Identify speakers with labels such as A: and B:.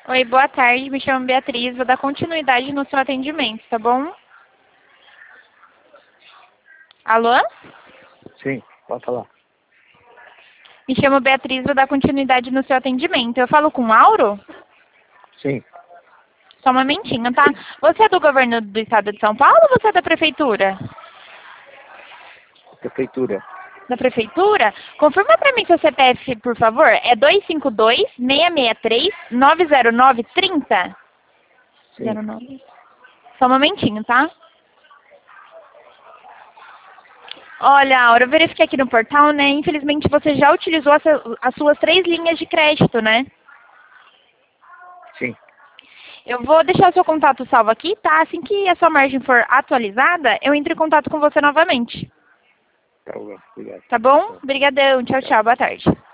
A: Oi, boa tarde. Me chamo Beatriz. Vou dar continuidade no seu atendimento, tá bom? Alô?
B: Sim, pode falar.
A: Me chamo Beatriz. Vou dar continuidade no seu atendimento. Eu falo com o Mauro?
B: Sim,
A: Só um momentinho, tá? Você é do governo do estado de São Paulo ou você é da prefeitura?
B: prefeitura.
A: Da prefeitura? Confirma pra mim seu CPF, por favor. É 252-663-90930?
B: Sim.
A: 09. Só um momentinho, tá? Olha, Aura, eu verifiquei aqui no portal, né? Infelizmente você já utilizou as suas 3 linhas de crédito, né?
B: Sim.
A: Eu vou deixar o seu contato salvo aqui, tá? Assim que a sua margem for atualizada, eu entro em contato com você novamente.
B: Tá bom, obrigado.
A: Tá bom? Obrigadão. Tchau, tchau. Boa tarde.